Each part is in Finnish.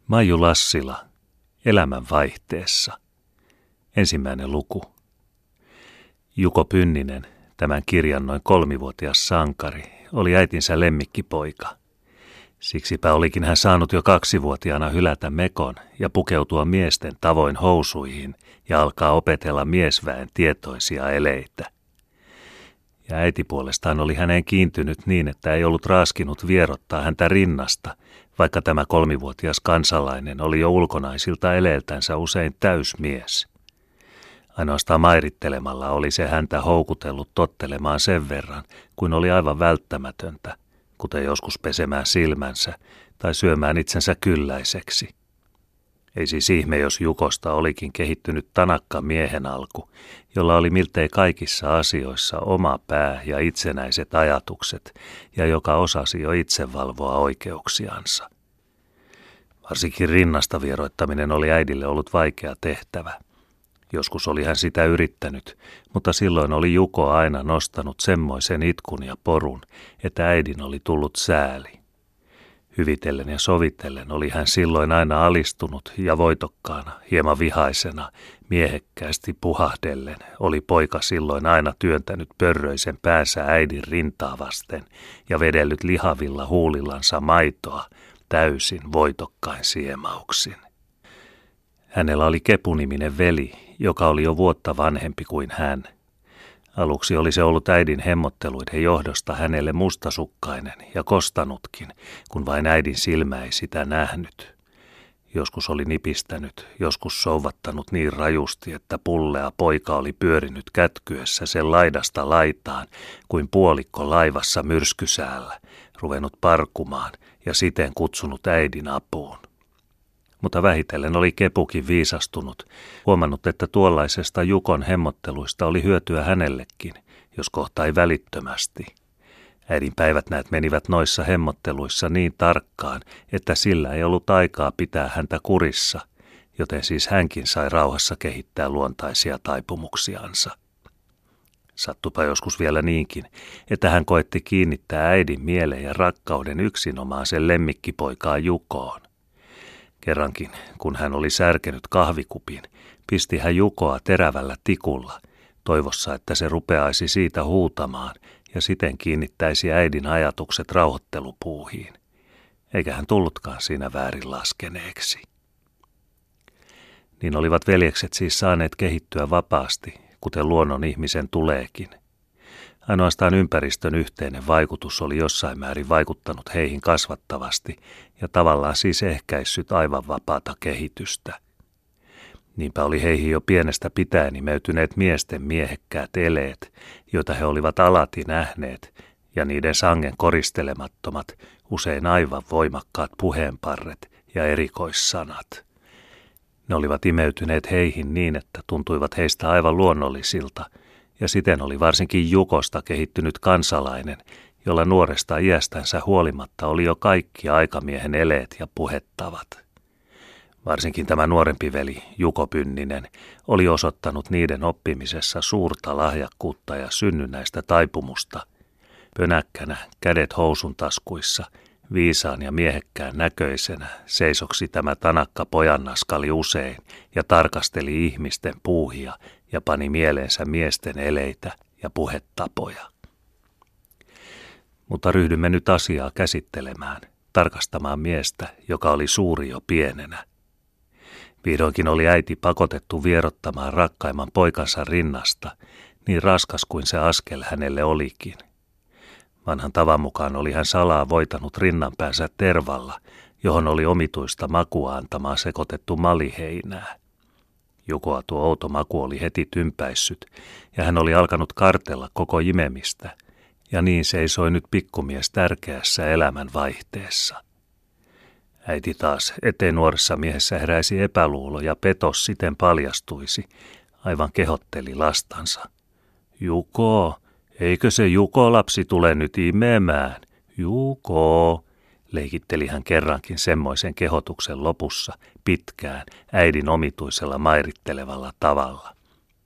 Maiju Lassila, Elämän vaihteessa. 1. luku. Juko Pynninen, tämän kirjan noin 3-vuotias sankari, oli äitinsä lemmikkipoika. Siksipä olikin hän saanut jo 2-vuotiaana hylätä mekon ja pukeutua miesten tavoin housuihin ja alkaa opetella miesväen tietoisia eleitä. Ja äiti puolestaan oli häneen kiintynyt niin, että ei ollut raaskinut vierottaa häntä rinnasta, vaikka tämä 3-vuotias kansalainen oli jo ulkonaisilta eleiltänsä usein täysmies. Ainoastaan mairittelemalla oli se häntä houkutellut tottelemaan sen verran, kuin oli aivan välttämätöntä, kuten joskus pesemään silmänsä tai syömään itsensä kylläiseksi. Ei siis ihme, jos Jukosta olikin kehittynyt tanakka miehen alku, jolla oli miltei kaikissa asioissa oma pää ja itsenäiset ajatukset, ja joka osasi jo itse valvoa oikeuksiansa. Varsinkin rinnasta vieroittaminen oli äidille ollut vaikea tehtävä. Joskus oli hän sitä yrittänyt, mutta silloin oli Juko aina nostanut semmoisen itkun ja porun, että äidin oli tullut sääli. Hyvitellen ja sovitellen oli hän silloin aina alistunut ja voitokkaana, hieman vihaisena, miehekkäästi puhahdellen, oli poika silloin aina työntänyt pörröisen päänsä äidin rintaa vasten ja vedellyt lihavilla huulillansa maitoa täysin voitokkain siemauksin. Hänellä oli Kepu-niminen veli, joka oli jo vuotta vanhempi kuin hän. Aluksi oli se ollut äidin hemmotteluiden johdosta hänelle mustasukkainen ja kostanutkin, kun vain äidin silmä ei sitä nähnyt. Joskus oli nipistänyt, joskus souvattanut niin rajusti, että pullea poika oli pyörinyt kätkyessä sen laidasta laitaan kuin puolikko laivassa myrskysäällä, ruvennut parkumaan ja siten kutsunut äidin apuun. Mutta vähitellen oli Kepukin viisastunut, huomannut, että tuollaisesta Jukon hemmotteluista oli hyötyä hänellekin, jos kohta ei välittömästi. Äidin päivät näet menivät noissa hemmotteluissa niin tarkkaan, että sillä ei ollut aikaa pitää häntä kurissa, joten siis hänkin sai rauhassa kehittää luontaisia taipumuksiansa. Sattupa joskus vielä niinkin, että hän koetti kiinnittää äidin mieleen ja rakkauden yksinomaan sen lemmikkipoikaa Jukoon. Kerrankin, kun hän oli särkenyt kahvikupin, pisti hän Jukoa terävällä tikulla, toivossa, että se rupeaisi siitä huutamaan ja siten kiinnittäisi äidin ajatukset rauhoittelupuuhiin. Eikä hän tullutkaan siinä väärin laskeneeksi. Niin olivat veljekset siis saaneet kehittyä vapaasti, kuten luonnon ihmisen tuleekin. Ainoastaan ympäristön yhteinen vaikutus oli jossain määrin vaikuttanut heihin kasvattavasti ja tavallaan siis ehkäissyt aivan vapaata kehitystä. Niinpä oli heihin jo pienestä pitäen imeytyneet miesten miehekkäät eleet, joita he olivat alati nähneet, ja niiden sangen koristelemattomat, usein aivan voimakkaat puheenparret ja erikoissanat. Ne olivat imeytyneet heihin niin, että tuntuivat heistä aivan luonnollisilta, ja siten oli varsinkin Jukosta kehittynyt kansalainen, jolla nuoresta iästänsä huolimatta oli jo kaikki aikamiehen eleet ja puhettavat. Varsinkin tämä nuorempi veli, Juko Pynninen, oli osoittanut niiden oppimisessa suurta lahjakkuutta ja synnynnäistä taipumusta. Pönäkkänä, kädet housun taskuissa, viisaan ja miehekkään näköisenä seisoksi tämä tanakka pojannaskali usein ja tarkasteli ihmisten puuhia ja pani mieleensä miesten eleitä ja puhetapoja. Mutta ryhdymme nyt asiaa käsittelemään, tarkastamaan miestä, joka oli suuri jo pienenä. Vihdoinkin oli äiti pakotettu vierottamaan rakkaimman poikansa rinnasta, niin raskas kuin se askel hänelle olikin. Vanhan tavan mukaan oli hän salaa voitanut rinnanpäänsä tervalla, johon oli omituista makua antamaan sekoitettu maliheinää. Jukoa tuo outo maku oli heti tympäissyt, ja hän oli alkanut kartella koko imemistä, ja niin seisoi nyt pikkumies tärkeässä elämän vaihteessa. Äiti taas, ettei nuoressa miehessä heräisi epäluulo ja petos siten paljastuisi, aivan kehotteli lastansa. Juko, eikö se Juko-lapsi tule nyt imemään? Juko, leikitteli hän kerrankin semmoisen kehotuksen lopussa pitkään äidin omituisella mairittelevalla tavalla.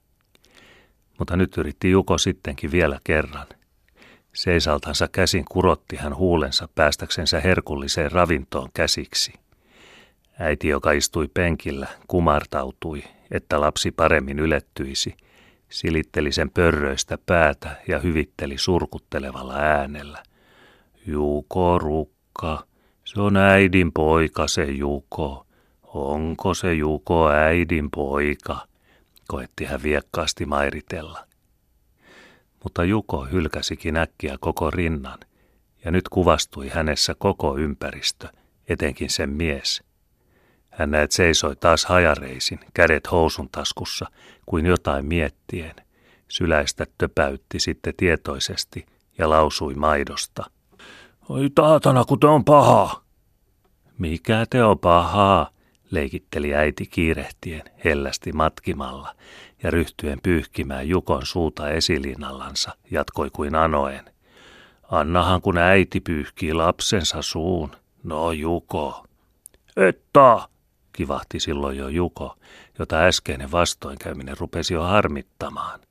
Mutta nyt yritti Juko sittenkin vielä kerran. Seisaltansa käsin kurotti hän huulensa päästäksensä herkulliseen ravintoon käsiksi. Äiti, joka istui penkillä, kumartautui, että lapsi paremmin ylettyisi, silitteli sen pörröistä päätä ja hyvitteli surkuttelevalla äänellä. Juko Rukka, se on äidin poika se Juko. Onko se Juko äidin poika? Koetti hän viekkaasti mairitella. Mutta Juko hylkäsikin äkkiä koko rinnan, ja nyt kuvastui hänessä koko ympäristö, etenkin sen mies. Hän näet seisoi taas hajareisin, kädet housun taskussa, kuin jotain miettien. Syläistä töpäytti sitten tietoisesti ja lausui maidosta. Oi taatana, kun te on pahaa. Mikä te on pahaa? Leikitteli äiti kiirehtien, hellästi matkimalla ja ryhtyen pyyhkimään Jukon suuta esilinnallansa, jatkoi kuin anoen. Annahan kun äiti pyyhkii lapsensa suun. No Juko. Että, kivahti silloin jo Juko, jota äskeinen vastoinkäyminen rupesi jo harmittamaan.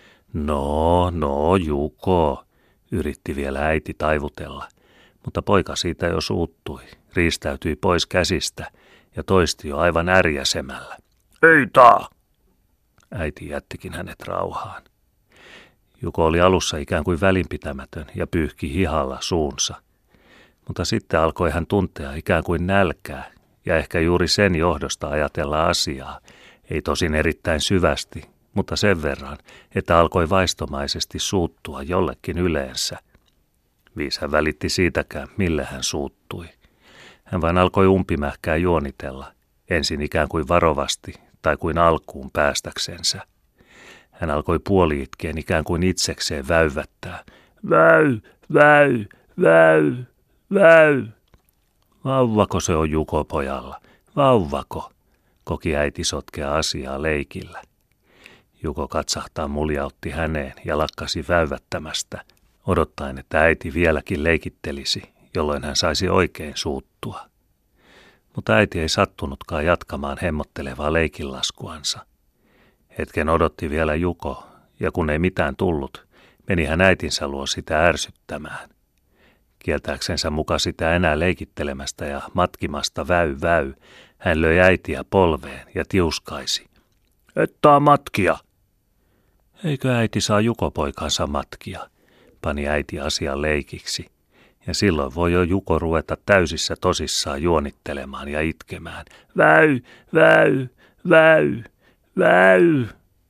No Juko, yritti vielä äiti taivutella, mutta poika siitä jo suuttui, riistäytyi pois käsistä ja toisti jo aivan ärjäsemällä. Ei taa! Äiti jättikin hänet rauhaan. Juko oli alussa ikään kuin välinpitämätön ja pyyhki hihalla suunsa. Mutta sitten alkoi hän tuntea ikään kuin nälkää ja ehkä juuri sen johdosta ajatella asiaa, ei tosin erittäin syvästi, mutta sen verran, että alkoi vaistomaisesti suuttua jollekin yleensä. Viis hän välitti siitäkään, mille hän suuttui. Hän vain alkoi umpimähkää juonitella, ensin ikään kuin varovasti tai kuin alkuun päästäksensä. Hän alkoi puoli-itkeen ikään kuin itsekseen väyvättää. Väy, väy, väy, väy. Vauvako se on Juko pojalla? Vauvako? Koki äiti sotkea asiaa leikillä. Juko katsahtaa muljautti häneen ja lakkasi väyvättämästä, odottaen, että äiti vieläkin leikittelisi, jolloin hän saisi oikein suuttua. Mutta äiti ei sattunutkaan jatkamaan hemmottelevaa leikinlaskuansa. Hetken odotti vielä Juko, ja kun ei mitään tullut, meni hän äitinsä luo sitä ärsyttämään. Kieltääksensä muka sitä enää leikittelemästä ja matkimasta väy, hän löi äitiä polveen ja tiuskaisi. Ettaa matkia! Eikö äiti saa Juko-poikansa matkia, pani äiti asian leikiksi. Ja silloin voi jo Juko ruveta täysissä tosissaan juonittelemaan ja itkemään. Väy, väy, väy, väy!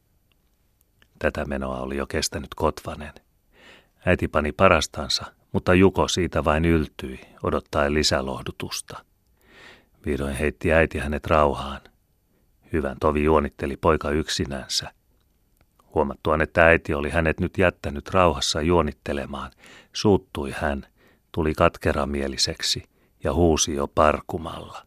Tätä menoa oli jo kestänyt Kotvanen. Äiti pani parastansa, mutta Juko siitä vain yltyi, odottaen lisälohdutusta. Vihdoin heitti äiti hänet rauhaan. Hyvän tovi juonitteli poika yksinänsä. Huomattuaan, että äiti oli hänet nyt jättänyt rauhassa juonittelemaan, suuttui hän, tuli katkeramieliseksi ja huusi jo parkumalla.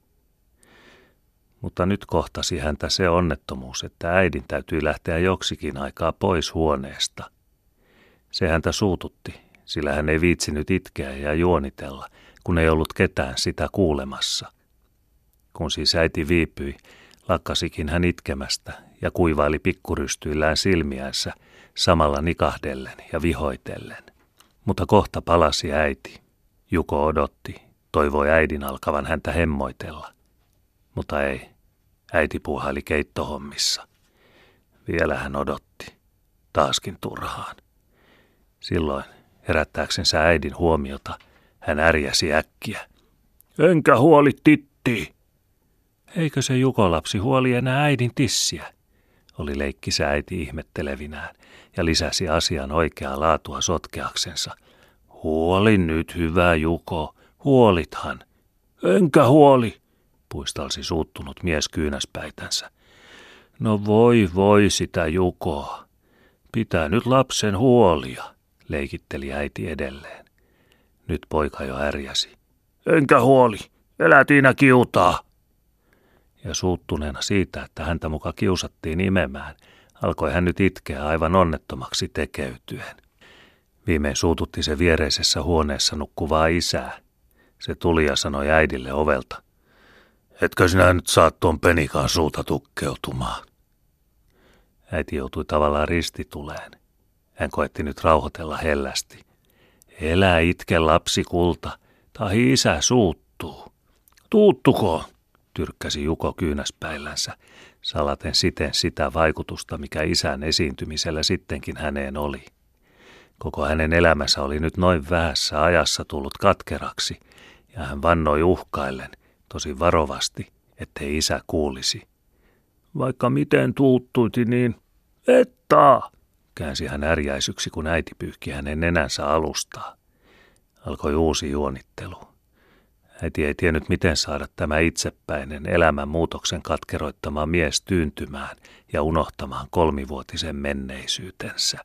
Mutta nyt kohtasi häntä se onnettomuus, että äidin täytyi lähteä joksikin aikaa pois huoneesta. Se häntä suututti, sillä hän ei viitsinyt itkeä ja juonitella, kun ei ollut ketään sitä kuulemassa. Kun siis äiti viipyi, lakkasikin hän itkemästä ja kuivaili pikkurystyillään silmiänsä, samalla nikahdellen ja vihoitellen. Mutta kohta palasi äiti. Juko odotti, toivoi äidin alkavan häntä hemmoitella. Mutta ei, äiti puuhaili keittohommissa. Vielä hän odotti, taaskin turhaan. Silloin, herättääksensä äidin huomiota, hän ärjäsi äkkiä. Enkä huoli tittii. Eikö se Jukolapsi huoli enää äidin tissiä? Oli leikkisä äiti ihmettelevinään ja lisäsi asian oikeaa laatua sotkeaksensa. Huoli nyt, hyvä Juko, huolithan. Enkä huoli, puistalsi suuttunut mies kyynäspäitänsä. No voi sitä Jukoa. Pitää nyt lapsen huolia, leikitteli äiti edelleen. Nyt poika jo ärjäsi. Enkä huoli, elä Tiina kiutaa. Ja suuttuneena siitä, että häntä muka kiusattiin imemään, alkoi hän nyt itkeä aivan onnettomaksi tekeytyen. Viimein suututti se viereisessä huoneessa nukkuvaa isää. Se tuli ja sanoi äidille ovelta. Etkö sinä nyt saa tuon penikan suuta tukkeutumaan? Äiti joutui tavallaan ristituleen. Hän koetti nyt rauhoitella hellästi. Elä itke lapsi kulta, tahi isä suuttuu. Tuuttuko? tyrkkäsi Juko kyynäspäillänsä, salaten siten sitä vaikutusta, mikä isän esiintymisellä sittenkin häneen oli. Koko hänen elämänsä oli nyt noin vähässä ajassa tullut katkeraksi, ja hän vannoi uhkaillen, tosi varovasti, ettei isä kuulisi. Vaikka miten tuuttuiti, niin ettaa, käänsi hän ärjäisyksi, kun äiti pyyhki hänen nenänsä alustaa. Alkoi uusi juonittelu. Äiti ei tiennyt, miten saada tämä itsepäinen elämän muutoksen katkeroittama mies tyyntymään ja unohtamaan 3-vuotisen menneisyytensä.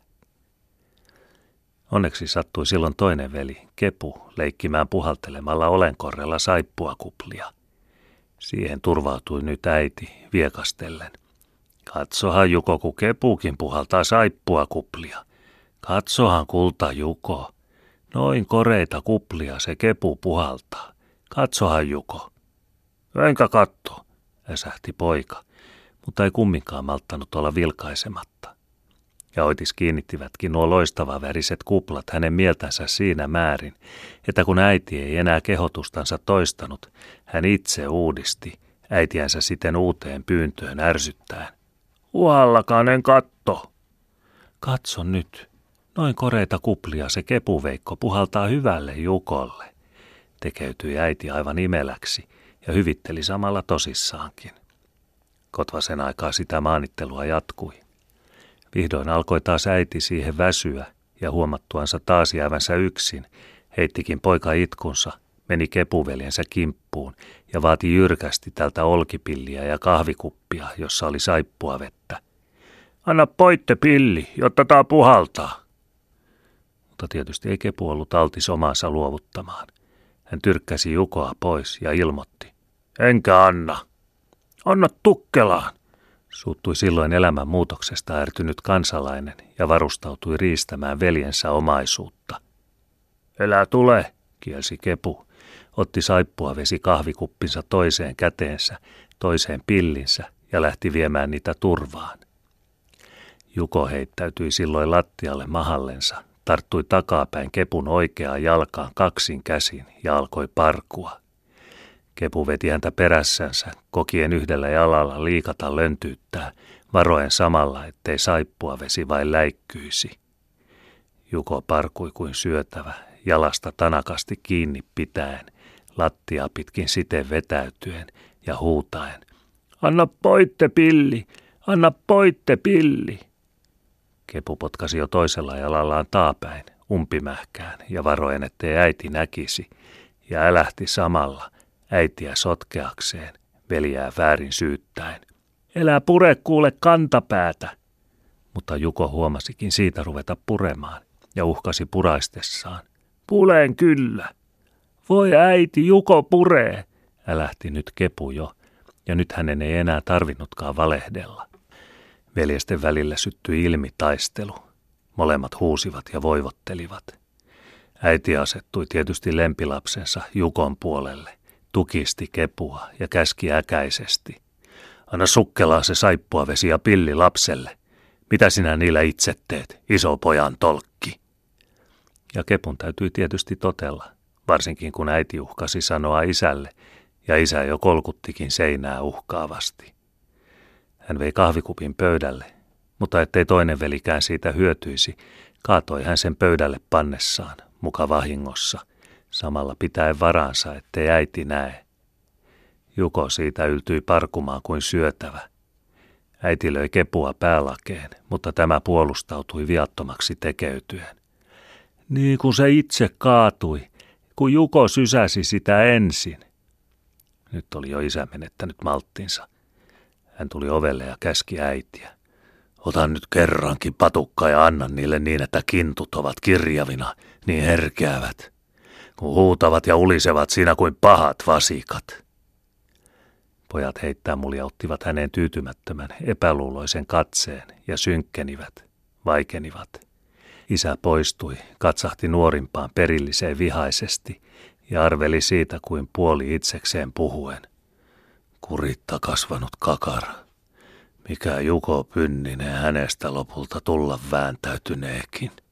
Onneksi sattui silloin toinen veli, Kepu, leikkimään puhaltelemalla olenkorrella saippuakuplia. Siihen turvautui nyt äiti viekastellen. Katsohan Juko, kun Kepukin puhaltaa saippuakuplia. Katsohan kulta Juko. Noin koreita kuplia se Kepu puhaltaa. Katsohan Juko. Enkä katso, äsähti poika, mutta ei kumminkaan malttanut olla vilkaisematta. Ja Oitis kiinnittivätkin nuo loistavaväriset kuplat hänen mieltänsä siinä määrin, että kun äiti ei enää kehotustansa toistanut, hän itse uudisti, äitiänsä siten uuteen pyyntöön ärsyttäen. Uhallakaan en katto. Katso nyt. Noin koreita kuplia se Kepuveikko puhaltaa hyvälle Jukolle. Tekeytyi äiti aivan imeläksi ja hyvitteli samalla tosissaankin. Kotvasen aikaa sitä maanittelua jatkui. Vihdoin alkoi taas äiti siihen väsyä ja huomattuansa taas jäävänsä yksin, heittikin poika itkunsa, meni Kepuveljensä kimppuun ja vaati jyrkästi tältä olkipilliä ja kahvikuppia, jossa oli saippua vettä. Anna poitte pilli, jotta tää puhaltaa. Mutta tietysti ei Kepu ollut altis omaansa luovuttamaan. Hän tyrkkäsi Jukoa pois ja ilmoitti. Enkä anna. Anna tukkelaan, suuttui silloin elämän muutoksesta ärtynyt kansalainen ja varustautui riistämään veljensä omaisuutta. Elää tule, kielsi Kepu, otti saippua vesi kahvikuppinsa toiseen käteensä, toiseen pillinsä ja lähti viemään niitä turvaan. Juko heittäytyi silloin lattialle mahallensa, tarttui takapäin Kepun oikeaan jalkaan kaksin käsin ja alkoi parkua. Kepu veti häntä perässänsä, kokien yhdellä jalalla liikata löntyyttää, varoen samalla, ettei saippua vesi vain läikkyisi. Juko parkui kuin syötävä, jalasta tanakasti kiinni pitäen, lattia pitkin siten vetäytyen ja huutaen. Anna poitte pilli, anna poitte pilli. Kepu potkasi jo toisella jalallaan taapäin, umpimähkään ja varoen, ettei äiti näkisi, ja älähti samalla, äitiä sotkeakseen, veljää väärin syyttäen. Elää pure kuule kantapäätä. Mutta Juko huomasikin siitä ruveta puremaan ja uhkasi puraistessaan. Puleen kyllä. Voi äiti, Juko puree, älähti nyt Kepu jo, ja nyt hänen ei enää tarvinnutkaan valehdella. Veljesten välillä syttyi ilmitaistelu. Molemmat huusivat ja voivottelivat. Äiti asettui tietysti lempilapsensa Jukon puolelle, tukisti Kepua ja käski äkäisesti. Anna sukkelaa se saippuavesi ja pilli lapselle. Mitä sinä niillä itse teet, iso pojan tolkki? Ja Kepun täytyi tietysti totella, varsinkin kun äiti uhkasi sanoa isälle, ja isä jo kolkuttikin seinää uhkaavasti. Hän vei kahvikupin pöydälle, mutta ettei toinen velikään siitä hyötyisi, kaatoi hän sen pöydälle pannessaan, muka vahingossa, samalla pitäen varansa, ettei äiti näe. Juko siitä yltyi parkumaan kuin syötävä. Äiti löi Kepua päälakeen, mutta tämä puolustautui viattomaksi tekeytyen. Niin kuin se itse kaatui, kun Juko sysäsi sitä ensin. Nyt oli jo isä menettänyt malttinsa. Hän tuli ovelle ja käski äitiä. Ota nyt kerrankin patukka ja anna niille niin, että kintut ovat kirjavina, niin herkeävät, kun huutavat ja ulisevat siinä kuin pahat vasikat. Pojat heittää muljauttivat hänen tyytymättömän, epäluuloisen katseen ja synkkenivät, vaikenivat. Isä poistui, katsahti nuorimpaan perilliseen vihaisesti ja arveli siitä kuin puoli itsekseen puhuen. Kuritta kasvanut kakara. Mikä Juko Pynninen hänestä lopulta tulla vääntäytyneekin.